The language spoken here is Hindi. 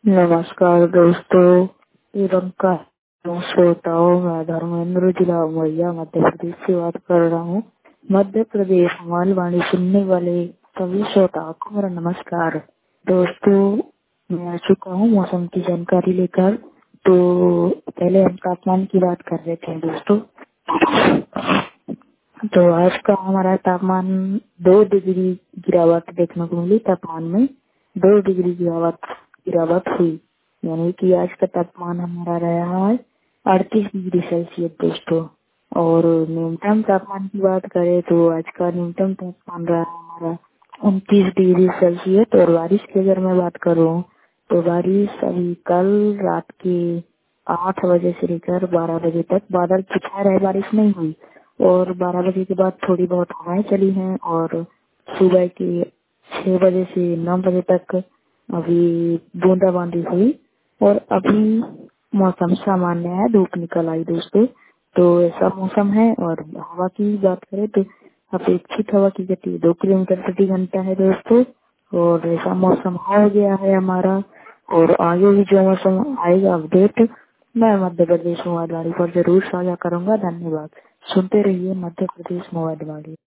नमस्कार दोस्तों एवं का श्रोताओं, मैं धर्मेंद्र जिला उमरिया मध्य प्रदेश से बात कर रहा हूँ। मध्य प्रदेश मालवाणी सुनने वाले सभी श्रोताओं को मेरा नमस्कार। दोस्तों, मैं आ चुका हूँ मौसम की जानकारी लेकर। तो पहले हम तापमान की बात कर रहे थे दोस्तों। तो आज का हमारा तापमान 2 डिग्री गिरावट देखने को मिली। तापमान में 2 डिग्री गिरावट हुई, यानी कि आज का तापमान हमारा रहा है 38 डिग्री सेल्सियस दोस्तों। और न्यूनतम तापमान की बात करें तो आज का न्यूनतम तापमान रहा हमारा 29 डिग्री सेल्सियस। और बारिश की अगर मैं बात करूँ तो बारिश अभी कल रात के 8 बजे से लेकर 12 बजे तक बादल छाए रहे, बारिश नहीं हुई। और 12 बजे के बाद थोड़ी बहुत हवाएं चली हैं और सुबह के 6 बजे से 9 बजे तक अभी बूंदाबांदी हुई। और अभी मौसम सामान्य है, धूप निकल आई दोस्तों। तो ऐसा मौसम है। और हवा की बात करें तो अपेक्षित हवा की गति 2 किलोमीटर प्रति घंटा है दोस्तों। और ऐसा मौसम हो गया है हमारा। और आगे भी जो मौसम आएगा अपडेट मैं मध्य प्रदेश मोबाइल वाणी पर जरूर साझा करूंगा। धन्यवाद। सुनते रहिए मध्य प्रदेश मोबाइल वाणी।